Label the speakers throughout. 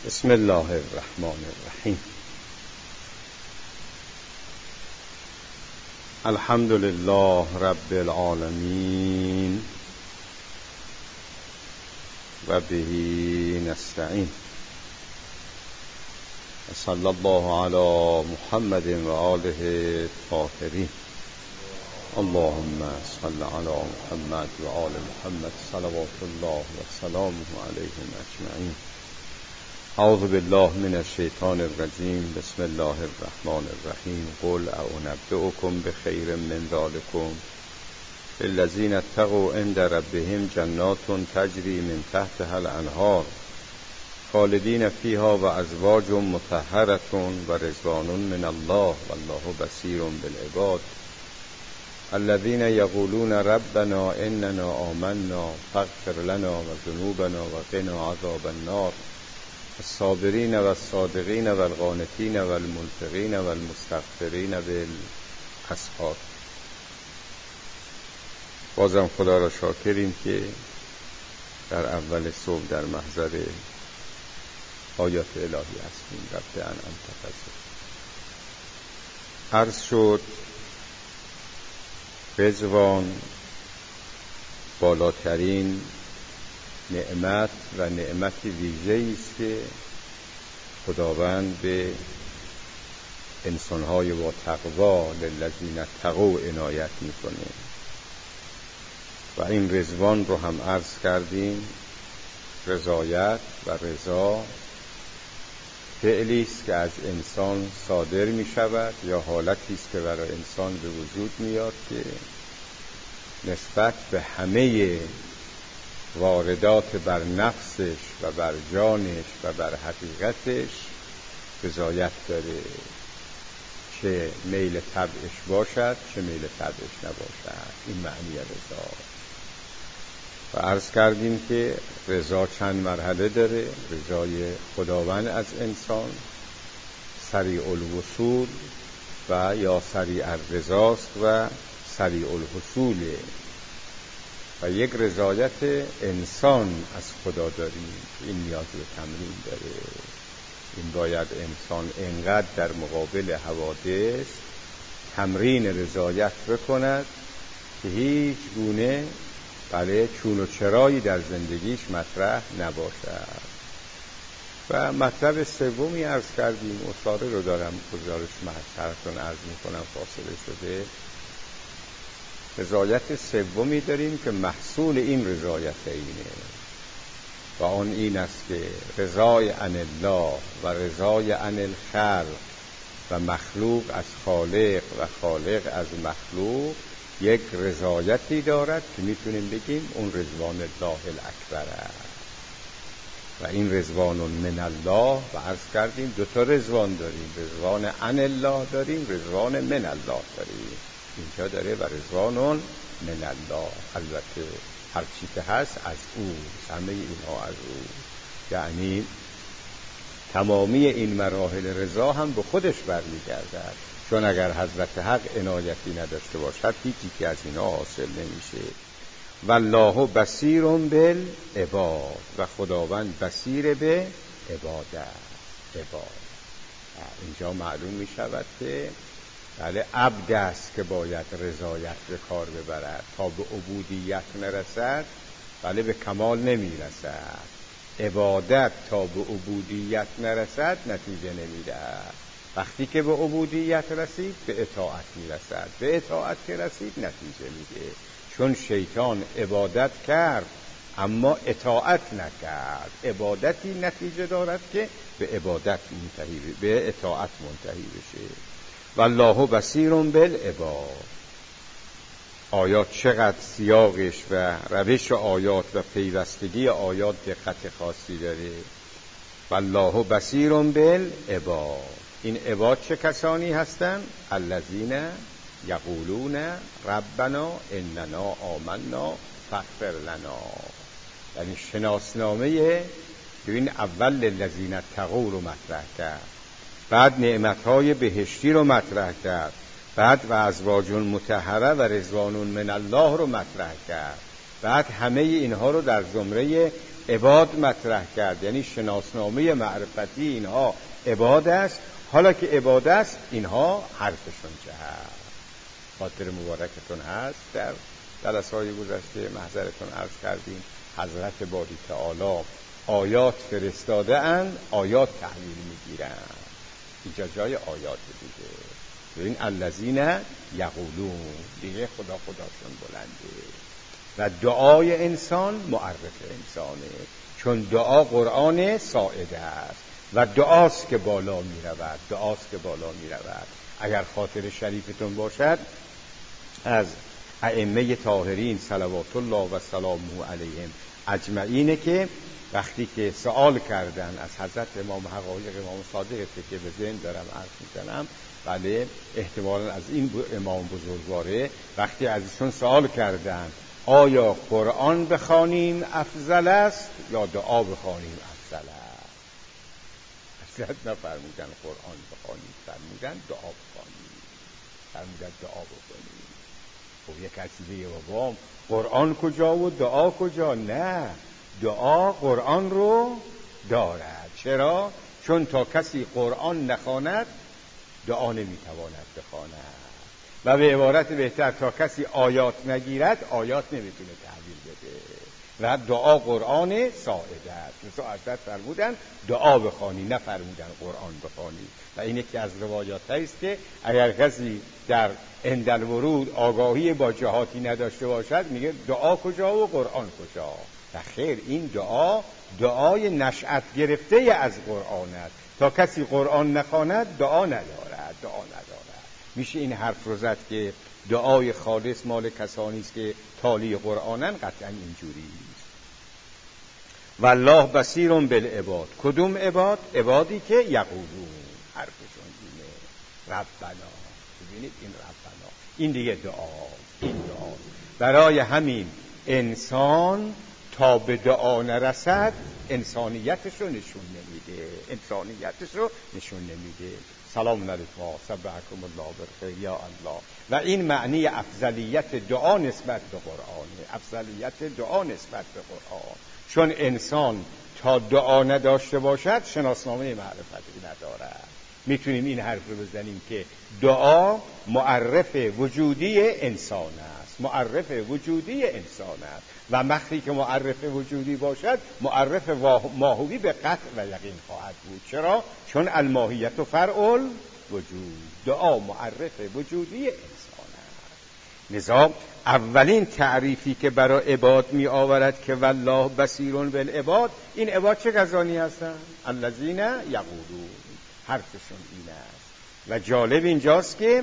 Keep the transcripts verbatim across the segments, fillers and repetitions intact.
Speaker 1: بسم الله الرحمن الرحیم. الحمد لله رب العالمین و به نستعین. صلی الله علی محمد و آله الطاهرین. اللهم صل علی محمد و آل محمد صلوات الله و سلامه علیهم اجمعین. اعوذ بالله من الشیطان الرجیم. بسم الله الرحمن الرحیم. قل اعنبئکم بخیر من ذلکم للذین اتقوا عند ربهم جنات تجری من تحتها الانهار خالدین فیها و ازواج مطهرة و رضوان من الله والله بصیر بالعباد الذين يقولون ربنا اننا آمنا فاغفر لنا وذنوبنا وقنا عذاب النار الصابرین و الصادقین و القانتین و المنفقین و المستغفرین بالاسحار. بازم خدا را شاکریم که در اول صبح در محضر آیات الهی هستیم. رب انعمت فضل. عرض شد رضوان بالاترین نعمت و نعمت ویژه‌ای است که خداوند به انسان‌های با تقوا للذین اتقوا عنایت می‌کنه و این رضوان رو هم عرض کردیم. رضایت و رضا فعلی است که از انسان صادر می‌شود یا حالتی است که برای انسان به وجود میاد که نسبت به همه واردات بر نفسش و بر جانش و بر حقیقتش رضایت داره، چه میل طبعش باشد چه میل طبعش نباشد. این معنی رضا. و عرض کردیم که رضا چند مرحله داره. رضای خداوند از انسان سریع الوصول و یا سریع الرضاست و سریع الحصوله و یک رضایت انسان از خدا داریم. این نیاز به تمرین داره. این باید انسان انقدر در مقابل حوادث تمرین رضایت بکند که هیچ گونه بله چون و چرایی در زندگیش مطرح نباشد. و مطلب سومی عرض کردیم، اصاره رو دارم گزارش محضرتون عرض میکنم، فاصله شده. رضایت سومی داریم که محصول این رضایت اینه و آن این است که رضای عن الله و رضای عن الخلق و مخلوق از خالق و خالق از مخلوق یک رضایتی دارد که میتونیم بگیم اون رضوان الله الاکبر است. و این رضوان من الله و عرض کردیم دو تا رضوان داریم، رضوان عن الله داریم، رضوان من الله داریم. اینجا داره و رضوان من الله، البته هر چی که هست از او، همه اینها از او. یعنی تمامی این مراحل رضا هم به خودش برمیگردد، چون اگر حضرت حق عنایتی نداشته باشد هیچی که از اینا حاصل نمیشه. والله بصیر بالعباد و خداوند بصیر به عبادت. عباد اینجا معلوم می شود که بله عبد است که باید رضایت به کار ببرد. تا به عبودیت نرسد بله به کمال نمی رسد. عبادت تا به عبودیت نرسد نتیجه نمی دهد. وقتی که به عبودیت رسید به اطاعت می رسد. به اطاعت که رسید نتیجه میده. چون شیطان عبادت کرد اما اطاعت نکرد. عبادتی نتیجه دارد که به عبادت منتهی، به اطاعت منتهی بشه. والله بصیر بالعباد. آیات چقدر سیاقش و روش آیات و پیوستگی آیات دقت خاصی داره. والله بصیر بالعباد. این عباد چه کسانی هستند؟ الذین یقولون ربنا اننا آمنا فاغفر لنا. یعنی شناسنامه ببین، اول للذین اتقوا رو مطرح کرد، بعد نعمتهای بهشتی رو مطرح کرد، بعد و ازواج مطهره و رضوان من الله رو مطرح کرد. بعد همه اینها رو در زمره عباد مطرح کرد، یعنی شناسنامه معرفتی اینها عباد است. حالا که عباد است اینها حرفشون چه هست؟ خاطر مبارکتون هست در جلسه‌های گذشته محضرتون عرض کردیم حضرت باری تعالی آیات فرستاده اند، آیات تحویل میگیرن. اینجا جای آیات دیگه، ببین الذین یقولون دیگه خدا خداشون بلنده و دعای انسان معرف انسانه، چون دعا قرآن ساعده است و دعاست که بالا می رود، دعاست که بالا می رود. اگر خاطر شریفتون باشد از ائمه طاهرین صلوات الله و سلامه علیهم اجمعینه که وقتی که سوال کردن از حضرت امام حقایق امام صادق که به ذهن دارم عرض می‌کنم، بله احتمالاً از این امام بزرگواره، وقتی از ایشون سوال کردن آیا قرآن بخوانیم افضل است یا دعا بخوانیم افضل است، حضرت نفرمودن قرآن بخوانیم، فرمودن دعا بخوانیم، فرمودن دعا بخوانیم. خب یک کسی دیگه بابا قرآن کجا و دعا کجا؟ نه، دعا قرآن رو دارد. چرا؟ چون تا کسی قرآن نخواند دعا نمیتواند بخواند، و به عبارت بهتر تا کسی آیات نگیرد آیات نمیتونه تحویل بده. و دعا قرآن ساعده است. مثلا حضرت فرمودن دعا بخوانی، نفرمودن قرآن بخوانی. و این یکی از روایات است که اگر کسی در عند الورود آگاهی با جهاتی نداشته باشد میگه دعا کجا و قرآن کجا. و خیر، این دعا دعای نشأت گرفته از قرآن است. تا کسی قرآن نخواند دعا ندارد، دعا ندارد. میشه این حرف رو زد که دعای خالص مال کسانی است که تالی قرآنن؟ قطعا اینجوری است. والله بصیر بالعباد. کدوم عباد؟ عبادی که یقولون، حرفشون اینه ربنا. ببینید این ربنا، این دیگه دعا، این دعا. برای همین انسان تا به دعا نرسد انسانیتش رو نشون نمیده، انسانیتش رو نشون نمیده. سلام علیکم سبحکم الله بالخیر یا الله. و این معنی افضلیت دعا نسبت به قرآنه، افضلیت دعا نسبت به قرآن. چون انسان تا دعا نداشته باشد شناسنامه معرفتی ندارد. میتونیم این حرف رو بزنیم که دعا معرف وجودی انسان است، معرف وجودی انسان است. و وقتی که معرف وجودی باشد معرف ماهوی به قطع و یقین خواهد بود. چرا؟ چون الماهیت فرع الوجود. دعا معرف وجودی انسان است. لذا اولین تعریفی که برای عباد می آورد که والله بصیر بالعباد، این عباد چه کسانی هستند؟ الذین یقولون، حرفشون این است. و جالب اینجاست که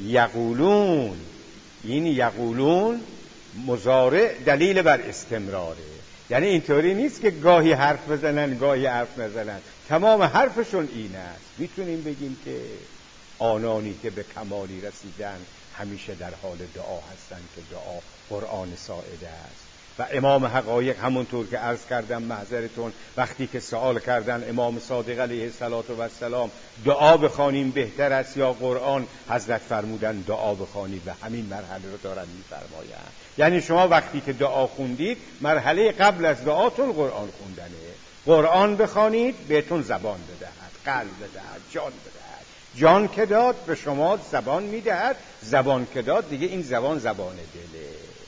Speaker 1: یقولون، این یقولون مضارع دلیل بر استمراره. یعنی اینطوری نیست که گاهی حرف بزنن گاهی حرف نزنن، تمام حرفشون این است. میتونیم بگیم که آنانی که به کمالی رسیدن همیشه در حال دعا هستند که دعا قرآن ساعده است. و امام حقایق همونطور که عرض کردم محضرتون، وقتی که سوال کردن امام صادق علیه السلام دعا بخوانیم بهتر است یا قرآن، حضرت فرمودن دعا بخوانید و همین مرحله رو دارن میفرمایند. یعنی شما وقتی که دعا خوندید مرحله قبل از دعاتون قرآن خوندنه. قرآن بخوانید بهتون زبان بدهد، قلب بدهد، جان بدهد. جان که داد به شما زبان میدهد، زبان که داد دیگه این زبان زبان دله.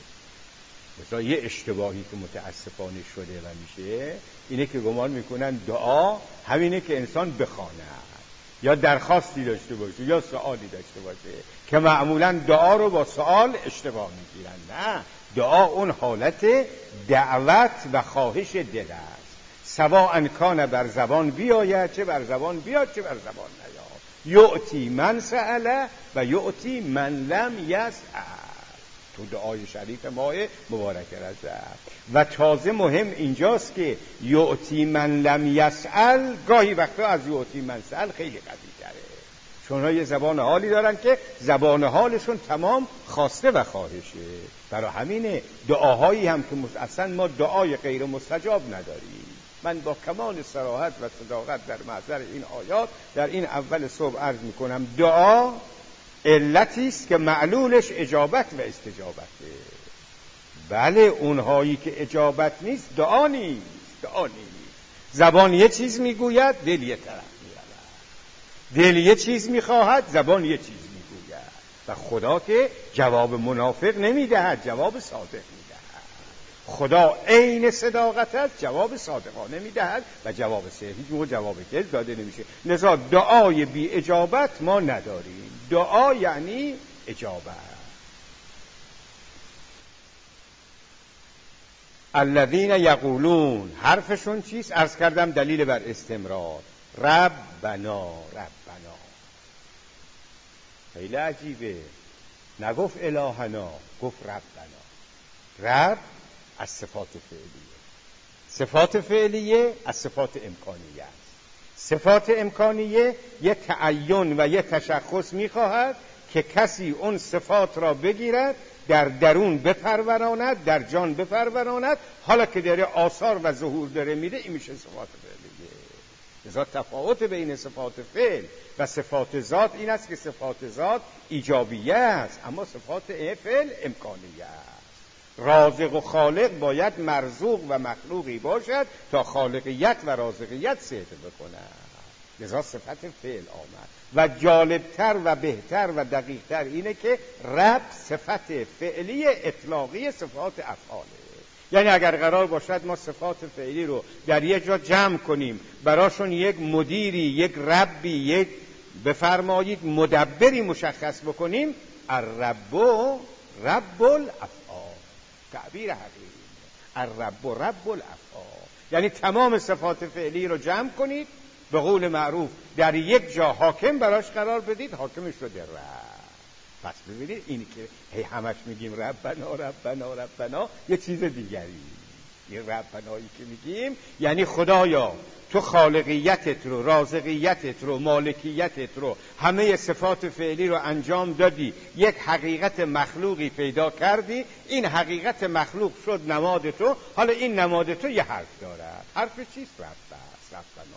Speaker 1: مثلا یه اشتباهی که متاسفانه شده و میشه اینه که گمان میکنن دعا همینه که انسان بخواند یا درخواستی داشته باشه یا سوالی داشته باشه، که معمولا دعا رو با سوال اشتباه میگیرن. نه، دعا اون حالت دعوت و خواهش دل است. سواء کان بر زبان بیاید چه بر زبان بیاد چه بر زبان نیاد. یعطی من سأله و یعطی من لم یسأل. تو دعای شریف ماه مبارک رضا. و تازه مهم اینجاست که یعطی من لم یسأل گاهی وقتا از یعطی من سأل خیلی قوی تره، چون ها یه زبان حالی دارن که زبان حالشون تمام خواسته و خواهشه. برای همینه دعاهایی هم که اصلا ما دعای غیر مستجاب نداریم. من با کمال صراحت و صداقت در محضر این آیات در این اول صبح عرض میکنم دعا علتی است که معلولش اجابت و استجابته. بله اونهایی که اجابت نیست دعا نیست، دعا نیست. زبان یه چیز میگوید، دل یه طرف میرود. دل یه چیز میخواهد، زبان یه چیز میگوید. و خدا که جواب منافق نمیدهد، جواب صادق میدهد. خدا عین صداقت است، جواب صادقانه میدهد و جواب صحیح و جواب کذب داده نمیشه. لذا دعای بی اجابت ما نداریم. دعا یعنی اجابت. الذین یقولون، حرفشون چیست؟ عرض کردم دلیل بر استمرار. ربنا ربنا. خیلی عجیبه، نگفت الهنا، گفت ربنا. رب از صفات فعلیه، صفات فعلیه از صفات امکانیه است. صفات امکانیه یه تعین و یه تشخص میخواهد که کسی اون صفات را بگیرد، در درون بپروراند، در جان بپروراند. حالا که داره آثار و ظهور داره میده، این میشه صفات فعلیه. لذا تفاوت بین صفات فعل و صفات ذات این است که صفات ذات ایجابیه است، اما صفات فعل امکانیه است. رازق و خالق باید مرزوق و مخلوقی باشد تا خالقیت و رازقیت صحت بکند. لذا صفت فعل آمد. و جالبتر و بهتر و دقیقتر اینه که رب صفت فعلی اطلاقی صفات افعاله. یعنی اگر قرار باشد ما صفات فعلی رو در یک جا جمع کنیم، براشون یک مدیری، یک ربی، یک بفرمایید مدبری مشخص بکنیم، الرب رب الافعال، تعبیر حقیقی الرب رب الافعال. یعنی تمام صفات فعلی رو جمع کنید، به قول معروف در یک جا حاکم براش قرار بدید، حاکمش رو در رب. پس ببینید اینی که هی همش میگیم ربنا ربنا ربنا، یه چیز دیگری. یه ربنایی که میگیم یعنی خدایا تو خالقیتت رو، رازقیتت رو، مالکیتت رو، همه صفات فعلی رو انجام دادی، یک حقیقت مخلوقی پیدا کردی، این حقیقت مخلوق شد نماد تو. حالا این نماد تو یه حرف دارد. حرف چیست؟ رب است. ربنا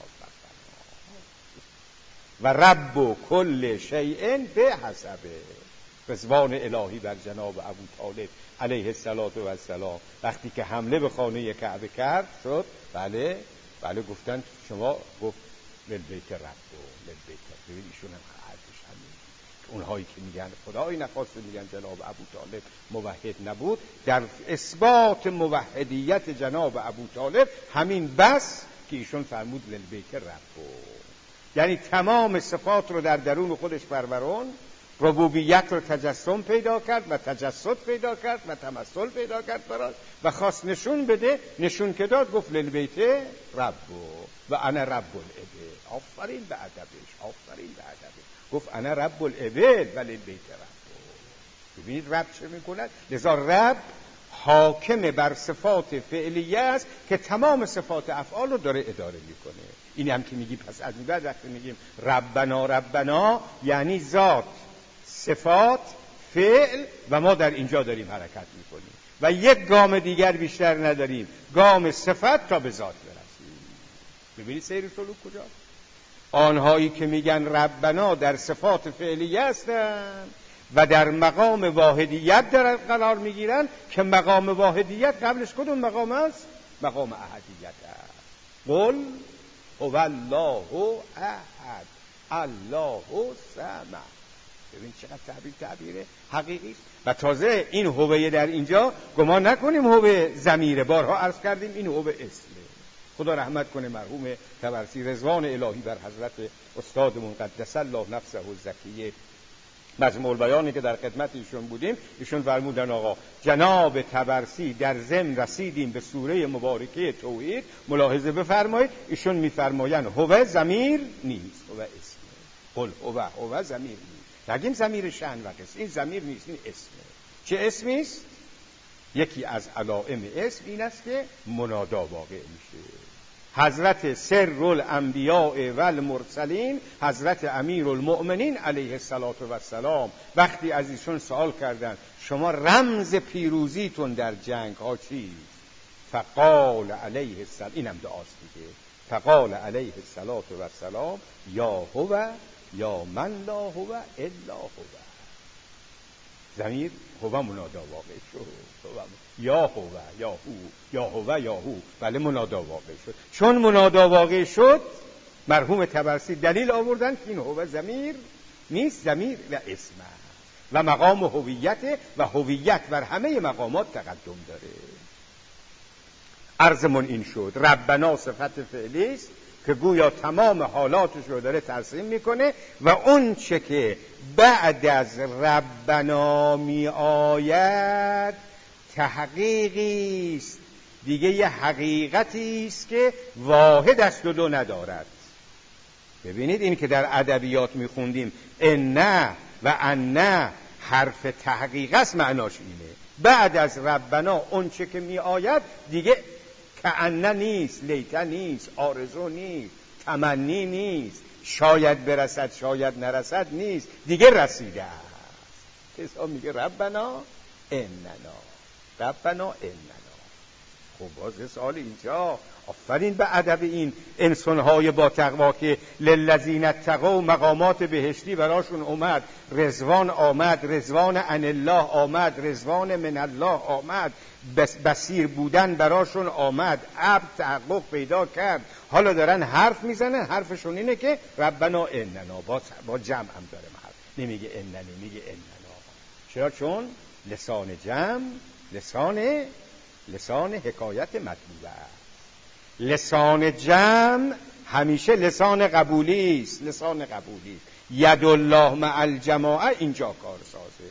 Speaker 1: و رب کل شیء به حسبه. رضوان الهی بر جناب ابو طالب علیه السلام وقتی که حمله به خانه کعبه کرد شد، بله بله گفتن شما، گفت للبیت رب و للبیت. ببین ایشون هم حرفش همین. اونهایی که میگن خدایی نخواسته، میگن جناب ابو طالب موحد نبود، در اثبات موحدیت جناب ابو طالب همین بس که ایشون فرمود للبیت رب. یعنی تمام صفات رو در درون خودش پرورون، ربوبیت رو تجسم پیدا کرد و تجسد پیدا کرد و تمثل پیدا کرد براش و خواست نشون بده. نشون که داد گفت للبیت رب و انا رب الابل. آفرین به ادبش، آفرین به ادبش. گفت انا رب الابل و للبیت رب. ببینید رب چه میکند؟ لذا رب حاکم بر صفات فعلیه است که تمام صفات افعال رو داره اداره میکنه. این هم که میگی پس از این بعد وقتی میگیم ربنا ربنا یعنی ذات، صفات، فعل و ما در اینجا داریم حرکت میکنیم و یک گام دیگر بیشتر نداریم، گام صفت تا به ذات برسیم. ببینید سیر سلوک کجا؟ آنهایی که میگن ربنا در صفات فعلیه هستند و در مقام واحدیت در قرار میگیرن که مقام واحدیت قبلش کدوم مقام است؟ مقام احدیت است. قل هو الله احد الله صمد. ببین چقدر تعبیر تعبیره حقیقی است. و تازه این هوه در اینجا گمان نکنیم هوه ضمیره، بارها عرض کردیم این هوه اسمه. خدا رحمت کنه مرحوم طبرسی، رضوان الهی بر حضرت استادمون قدس الله نفسه الزکیه. مجموع البیانی که در خدمت ایشون بودیم، ایشون فرمودن آقا جناب طبرسی در ضمن رسیدیم به سوره مبارکه توحید. ملاحظه بفرمایید ایشون میفرمایند هو ضمیر نیست، هو اسمه. قل هو هو ضمیر نیست. نگیم ضمیر شأن و قصه، این ضمیر نیست، این اسمه. چه اسمی است؟ یکی از علائم اسم این است که منادا واقع میشه. حضرت سر الانبیاء و المرسلین، حضرت امیر المؤمنین علیه السلام وقتی از ایشون سوال کردند شما رمز پیروزیتون در جنگ ها چیست؟ فقال علیه السلام، اینم دعاست دیگه، فقال علیه السلام یا هو یا من لا هو الا هو. ضمیر هو منادا واقع شد. یا هو یا هو یا هو یا هو، بله منادا واقع شد. چون منادا واقع شد مرحوم طبرسی دلیل آوردن که این هو ضمیر نیست، ضمیر و اسم و مقام هویت و هویت بر همه مقامات تقدم داره. عرضمون این شد ربنا صفت فعلی است که گویا تمام حالاتش رو داره ترسیم میکنه و اون چه که بعد از ربنا می آید تحقیقی است دیگه، یه حقیقتی است که واحد است و دو ندارد. ببینید این که در ادبیات میخوندیم ان و ان حرف تحقیق است، معناش اینه بعد از ربنا اون چه که می آید دیگه کأن نیست، لیت نیست، آرزو نیست، تمنی نیست، شاید برسد شاید نرسد نیست، دیگه رسیده است. کسا میگه ربنا اننا، ربنا اننا. خب باز سوال اینجا، آفرین به ادب این انسان‌های با تقوا که للذین اتقوا مقامات بهشتی براشون اومد، رضوان آمد، رضوان عن الله آمد، رضوان من الله آمد، بس بصیر بودن براشون آمد، عبد تحقق پیدا کرد. حالا دارن حرف میزنن، حرفشون اینه که ربنا اننا، با, با جمع هم داره حرف، نمیگه اننی، میگه اننا. چرا؟ چون لسان جمع لسان لسان حکایت مطلوبه است. لسان جمع همیشه لسان قبولی است، لسان قبولی است. ید الله مع الجماعه اینجا کار سازه.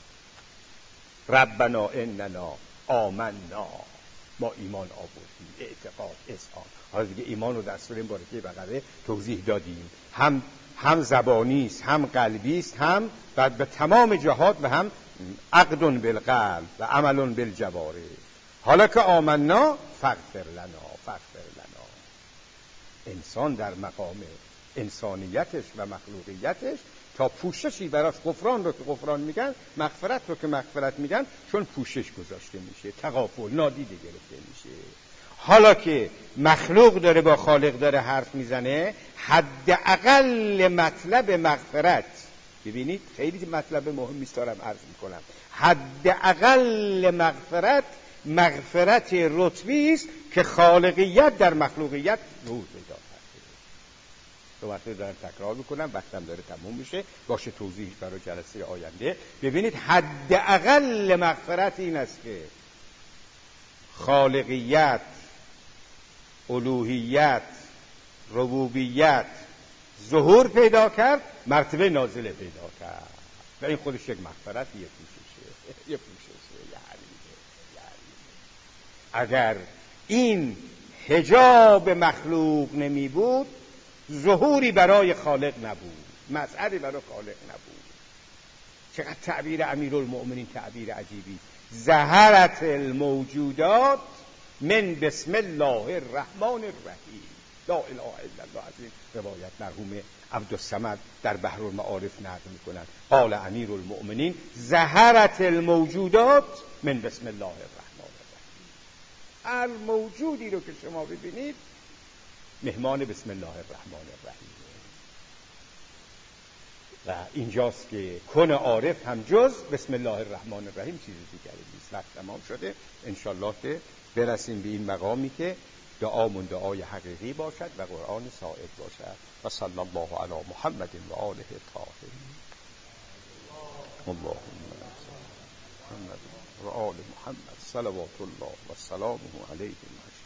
Speaker 1: ربنا اننا آمنا، ما ایمان آوردیم، اعتقاد، اذعان. حالا دیگه ایمان رو در سوره مبارکه بقره توضیح دادیم، هم هم زبانی است، هم قلبی است، هم بعد به تمام جهات و هم عقد بالقلب و عمل بالجوارح. حالا که آمنا فغفر لنا، فغفر لنا. انسان در مقام انسانیتش و مخلوقیتش تا پوششی براش، غفران رو که غفران میگن، مغفرت رو که مغفرت میگن، چون پوشش گذاشته میشه، تغافل نادیده گرفته میشه. حالا که مخلوق داره با خالق داره حرف میزنه، حداقل مطلب مغفرت، ببینید خیلی مطلب مهمی است دارم عرض میکنم، حداقل مغفرت مغفرت رتبی است که خالقیت در مخلوقیت ظهور پیدا کرده. دو مرتبه دارم تکرار میکنم، وقتم داره تموم میشه، باشه توضیح برای جلسه آینده. ببینید حداقل مغفرت این است که خالقیت، الوهیت، ربوبیت ظهور پیدا کرد، مرتبه نازله پیدا کرد و این خودش یک مغفرت، یک پوششه، یک پوششه، یه حریمه، یه حریمه. اگر این حجاب مخلوق نمی بود، ظهوری برای خالق نبود، مظهری برای خالق نبود. چقدر تعبیر امیرالمؤمنین تعبیر عجیبی، ظهرت الموجودات من بسم الله الرحمن الرحیم. لا اله الا الله. از این روایت مرحوم عبدالصمد در بحر المعارف نقل میکنند. قال امیرالمؤمنین ظهرت الموجودات من بسم الله الرحمن الرحیم. هر موجودی رو که شما ببینید مهمان بسم الله الرحمن الرحیم. و اینجاست که کن عارف هم جز بسم الله الرحمن الرحیم چیز دیگری نیست. وقت تمام شده، انشالله که برسیم به این مقامی که دعامون دعای حقیقی باشد و قرآن صاعد باشد. و صلی الله علی محمد و آله الطاهرین. اللهم محمد و آل محمد صلوات الله و سلامه علیهم.